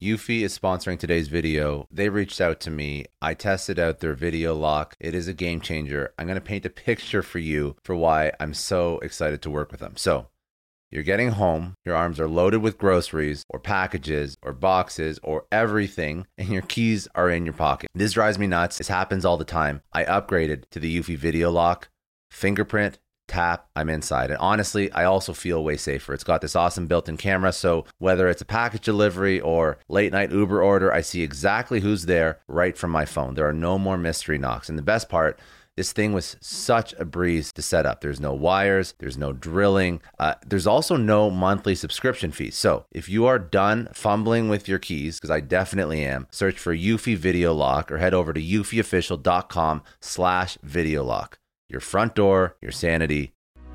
Eufy is sponsoring today's video. They reached out to me. I tested out their video lock. It is a game changer. I'm going to paint a picture for you for why I'm so excited to work with them. So you're getting home, your arms are loaded with groceries or packages or boxes or everything, and your keys are in your pocket. This drives me nuts. This happens all the time. I upgraded to the Eufy video lock, fingerprint, tap, I'm inside. And honestly, I also feel way safer. It's got this awesome built-in camera, so whether it's a package delivery or late night Uber order, I see exactly who's there right from my phone. There are no more mystery knocks. And the best part, this thing was such a breeze to set up. There's no wires, there's no drilling. There's also no monthly subscription fees. So if you are done fumbling with your keys, because I definitely am, search for Eufy Video Lock or head over to eufyofficial.com/video lock. Your front door, your sanity.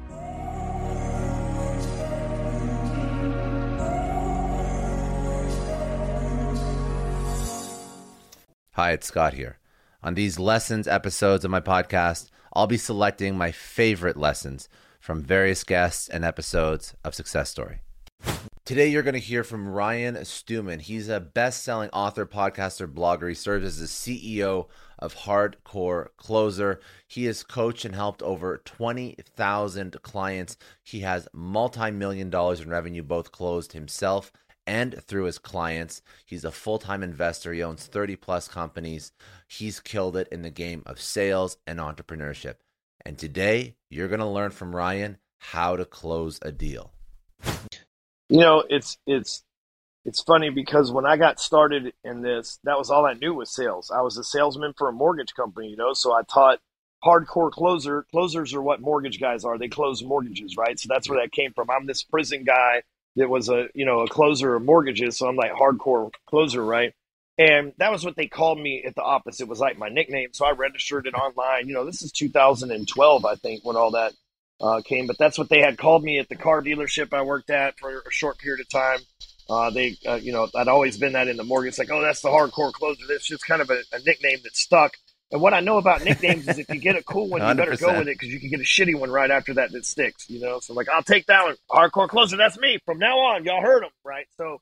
Hi, it's Scott here. On these lessons episodes of my podcast, I'll be selecting my favorite lessons from various guests and episodes of Success Story. Today, you're going to hear from Ryan Stewman. He's a best-selling author, podcaster, blogger. He serves as the CEO of Hardcore Closer. He has coached and helped over 20,000 clients. He has multi-million dollars in revenue, both closed himself and through his clients. He's a full-time investor. He owns 30-plus companies. He's killed it in the game of sales and entrepreneurship. And today, you're going to learn from Ryan how to close a deal. You know, it's funny because when I got started in this, that was all I knew was sales. I was a salesman for a mortgage company, so I taught hardcore closer. Closers are what mortgage guys are. They close mortgages, right? So that's where that came from. I'm this prison guy that was a closer of mortgages. So I'm like hardcore closer, right? And that was what they called me at the office. It was like my nickname. So I registered it online. This is 2012, I think, when all that came, but that's what they had called me at the car dealership I worked at for a short period of time. I'd always been that in the mortgage. It's like, oh, that's the hardcore closer. It's just kind of a nickname that stuck. And what I know about nicknames is if you get a cool one, you better 100%. go with it because you can get a shitty one right after that sticks, So like, I'll take that one. Hardcore closer, that's me. From now on, y'all heard them, right? So,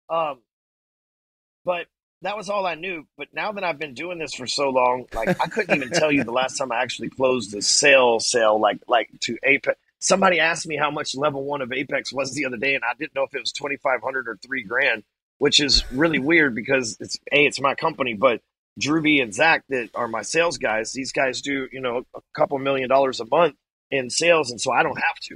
but that was all I knew. But now that I've been doing this for so long, like I couldn't even tell you the last time I actually closed a sale like to Apex. Somebody asked me how much level 1 of Apex was the other day, and I didn't know if it was $2,500 or $3,000, which is really weird because it's my company, but Drewby and Zach that are my sales guys, these guys do, a couple $1 million a month in sales, and so I don't have to.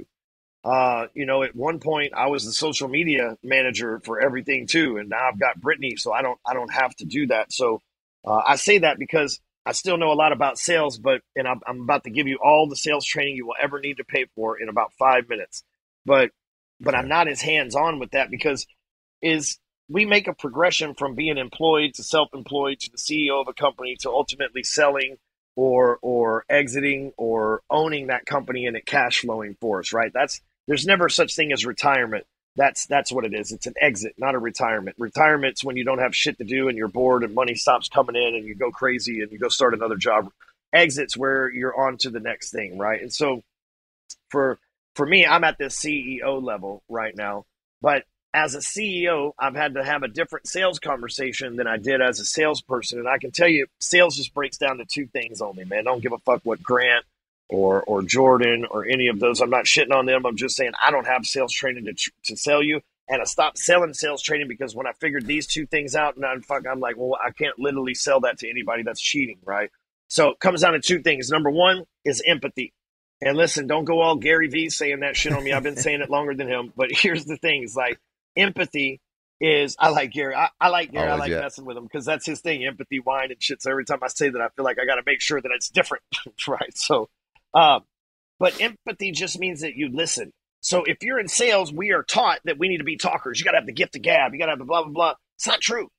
At one point I was the social media manager for everything too. And now I've got Brittany, so I don't have to do that. So, I say that because I still know a lot about sales, and I'm about to give you all the sales training you will ever need to pay for in about 5 minutes. But I'm not as hands-on with that because we make a progression from being employed to self-employed to the CEO of a company to ultimately selling or exiting or owning that company and it cash flowing for us, right? There's never such thing as retirement. That's what it is. It's an exit, not a retirement. Retirement's when you don't have shit to do and you're bored and money stops coming in and you go crazy and you go start another job. Exit's where you're on to the next thing, right? And so for me, I'm at this CEO level right now, but as a CEO, I've had to have a different sales conversation than I did as a salesperson. And I can tell you, sales just breaks down to two things only, man. Don't give a fuck what Grant or Jordan or any of those. I'm not shitting on them. I'm just saying I don't have sales training to sell you. And I stopped selling sales training because when I figured these two things out, I'm like, well, I can't literally sell that to anybody. That's cheating, right? So it comes down to two things. Number one is empathy. And listen, don't go all Gary Vee saying that shit on me. I've been saying it longer than him. But here's the thing. It's like empathy is, I like Gary. I like Gary. Always, I like messing with him because that's his thing, empathy, wine, and shit. So every time I say that, I feel like I got to make sure that it's different, right? So, but empathy just means that you listen. So if you're in sales, we are taught that we need to be talkers. You got to have the gift of gab. You got to have the blah, blah, blah. It's not true.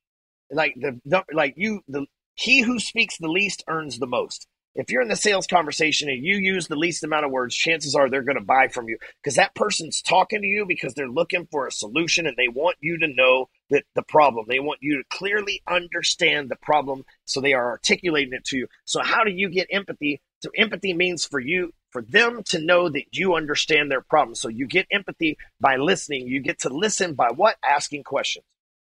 He who speaks the least earns the most. If you're in the sales conversation and you use the least amount of words, chances are they're going to buy from you because that person's talking to you because they're looking for a solution and they want you to know that the problem. They want you to clearly understand the problem, so they are articulating it to you. So how do you get empathy? So empathy means for them to know that you understand their problem. So you get empathy by listening. You get to listen by what? Asking questions.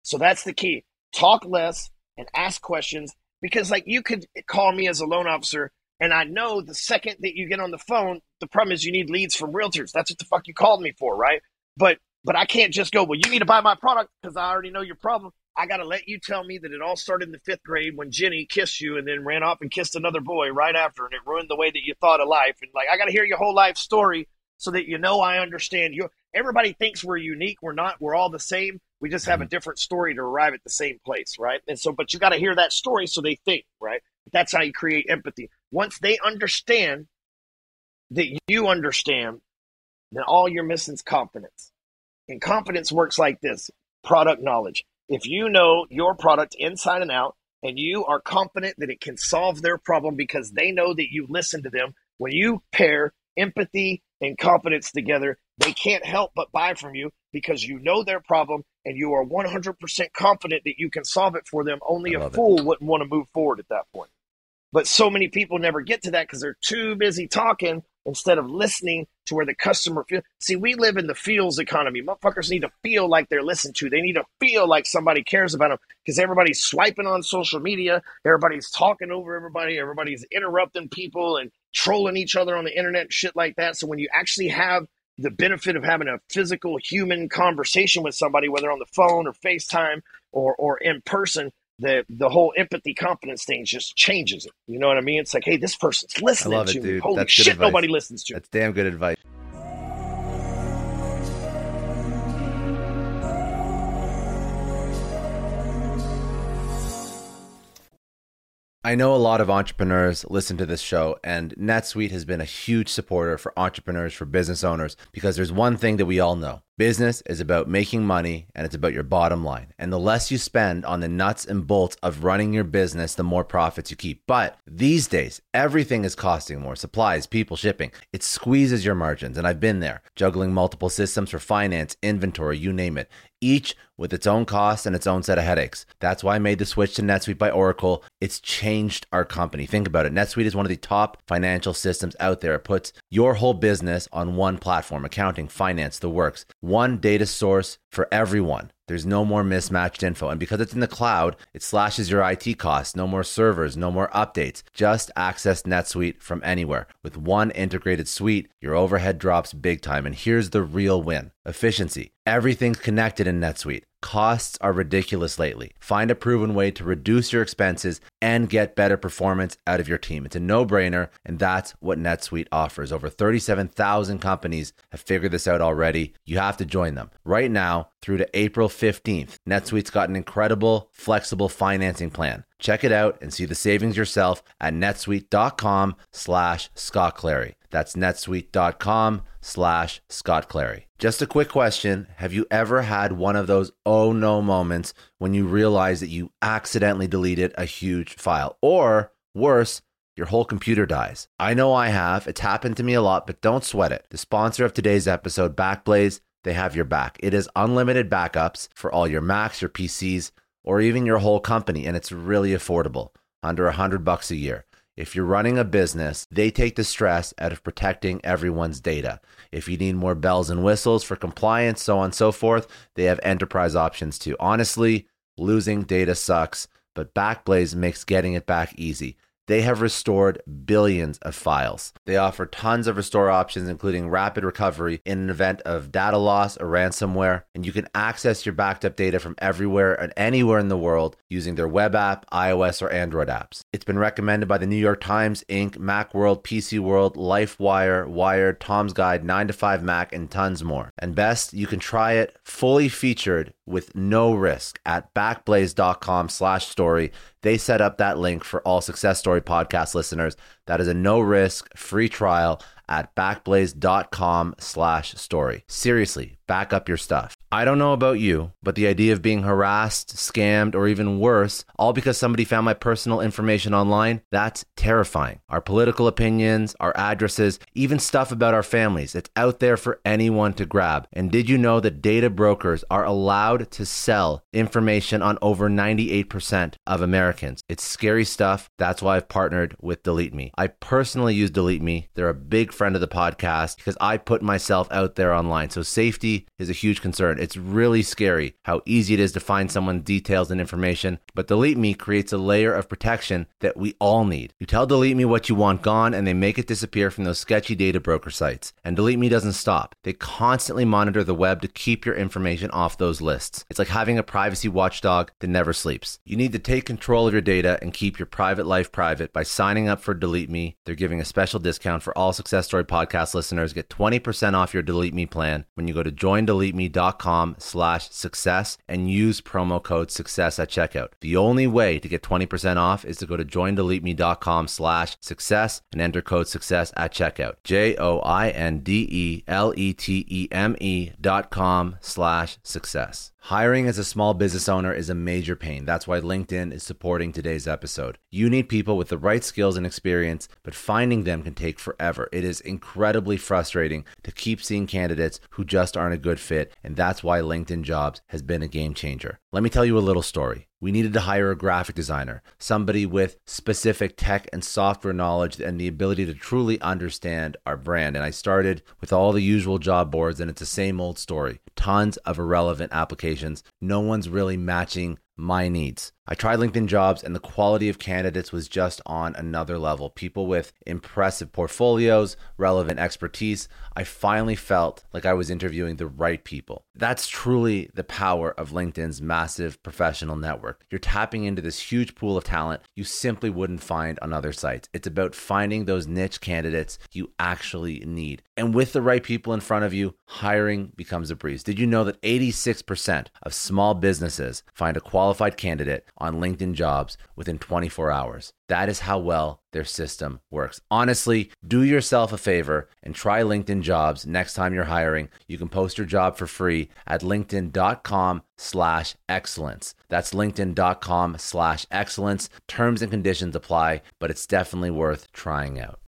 So that's the key. Talk less and ask questions, because like you could call me as a loan officer and I know the second that you get on the phone, the problem is you need leads from realtors. That's what the fuck you called me for, right? But I can't just go, well, you need to buy my product because I already know your problem. I got to let you tell me that it all started in the 5th grade when Jenny kissed you and then ran off and kissed another boy right after, and it ruined the way that you thought of life. And like, I got to hear your whole life story so that you know I understand you. Everybody thinks we're unique. We're not. We're all the same. We just have a different story to arrive at the same place, right? And so, but you got to hear that story so they think, right? That's how you create empathy. Once they understand that you understand, then all you're missing is confidence. And confidence works like this: product knowledge. If you know your product inside and out, and you are confident that it can solve their problem because they know that you listen to them, when you pair empathy and confidence together, they can't help but buy from you because you know their problem and you are 100% confident that you can solve it for them. Only a fool wouldn't want to move forward at that point. But so many people never get to that because they're too busy talking instead of listening to where the customer feels. See, we live in the feels economy. Motherfuckers need to feel like they're listened to. They need to feel like somebody cares about them because everybody's swiping on social media. Everybody's talking over everybody. Everybody's interrupting people and trolling each other on the internet and shit like that. So when you actually have the benefit of having a physical human conversation with somebody, whether on the phone or FaceTime or in person, the whole empathy confidence thing just changes it. You know what I mean? It's like, hey, this person's listening to me. Holy That's shit, nobody listens to me. That's damn good advice. I know a lot of entrepreneurs listen to this show, and NetSuite has been a huge supporter for entrepreneurs, for business owners, because there's one thing that we all know. Business is about making money, and it's about your bottom line. And the less you spend on the nuts and bolts of running your business, the more profits you keep. But these days, everything is costing more. Supplies, people, shipping. It squeezes your margins, and I've been there, juggling multiple systems for finance, inventory, you name it, each with its own costs and its own set of headaches. That's why I made the switch to NetSuite by Oracle. It's changed our company. Think about it. NetSuite is one of the top financial systems out there. It puts your whole business on one platform: accounting, finance, the works. One data source for everyone. There's no more mismatched info. And because it's in the cloud, it slashes your IT costs. No more servers, no more updates. Just access NetSuite from anywhere. With one integrated suite, your overhead drops big time. And here's the real win: efficiency. Everything's connected in NetSuite. Costs are ridiculous lately. Find a proven way to reduce your expenses and get better performance out of your team. It's a no-brainer, and that's what NetSuite offers. Over 37,000 companies have figured this out already. You have to join them. Right now, through to April 15th, NetSuite's got an incredible, flexible financing plan. Check it out and see the savings yourself at netsuite.com/Scott Clary. That's netsuite.com/Scott Clary. Just a quick question. Have you ever had one of those oh no moments when you realize that you accidentally deleted a huge file? Or worse, your whole computer dies? I know I have. It's happened to me a lot, but don't sweat it. The sponsor of today's episode, Backblaze, they have your back. It is unlimited backups for all your Macs, your PCs, or even your whole company, and it's really affordable, under $100 a year. If you're running a business, they take the stress out of protecting everyone's data. If you need more bells and whistles for compliance, so on and so forth, they have enterprise options too. Honestly, losing data sucks, but Backblaze makes getting it back easy. They have restored billions of files. They offer tons of restore options, including rapid recovery in an event of data loss or ransomware. And you can access your backed up data from everywhere and anywhere in the world using their web app, iOS, or Android apps. It's been recommended by the New York Times, Inc., Macworld, PC World, LifeWire, Wired, Tom's Guide, 9 to 5 Mac, and tons more. And best, you can try it fully featured with no risk at backblaze.com/story. They set up that link for all Success Story podcast listeners. That is a no-risk, free trial at backblaze.com/story. Seriously, back up your stuff. I don't know about you, but the idea of being harassed, scammed, or even worse, all because somebody found my personal information online, that's terrifying. Our political opinions, our addresses, even stuff about our families, it's out there for anyone to grab. And did you know that data brokers are allowed to sell information on over 98% of Americans? It's scary stuff. That's why I've partnered with Delete Me. I personally use Delete Me. They're a big friend of the podcast because I put myself out there online. So safety is a huge concern. learned it's really scary how easy it is to find someone's details and information, but Delete Me creates a layer of protection that we all need. You tell Delete Me what you want gone, and they make it disappear from those sketchy data broker sites. And Delete Me doesn't stop. They constantly monitor the web to keep your information off those lists. It's like having a privacy watchdog that never sleeps. You need to take control of your data and keep your private life private by signing up for Delete Me. They're giving a special discount for all Success Story podcast listeners. Get 20% off your Delete Me plan when you go to joindeleteme.com/success and use promo code success at checkout. The only way to get 20% off is to go to joindeleteme.com/success and enter code success at checkout. joindeleteme.com/success. Hiring as a small business owner is a major pain. That's why LinkedIn is supporting today's episode. You need people with the right skills and experience, but finding them can take forever. It is incredibly frustrating to keep seeing candidates who just aren't a good fit, and that's why LinkedIn Jobs has been a game changer. Let me tell you a little story. We needed to hire a graphic designer, somebody with specific tech and software knowledge and the ability to truly understand our brand. And I started with all the usual job boards, and it's the same old story. Tons of irrelevant applications. No one's really matching my needs. I tried LinkedIn Jobs, and the quality of candidates was just on another level. People with impressive portfolios, relevant expertise. I finally felt like I was interviewing the right people. That's truly the power of LinkedIn's massive professional network. You're tapping into this huge pool of talent you simply wouldn't find on other sites. It's about finding those niche candidates you actually need. And with the right people in front of you, hiring becomes a breeze. Did you know that 86% of small businesses find a qualified candidate on LinkedIn Jobs within 24 hours? That is how well their system works. Honestly, do yourself a favor and try LinkedIn Jobs next time you're hiring. You can post your job for free at linkedin.com/excellence. That's linkedin.com/excellence. Terms and conditions apply, but it's definitely worth trying out.